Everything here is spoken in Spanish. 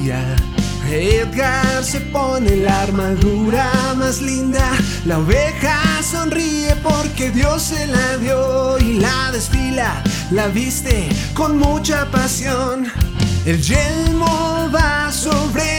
día. Edgar se pone la armadura más linda. La oveja sonríe porque Dios se la dio y la desfila, la viste con mucha pasión. El yelmo va sobre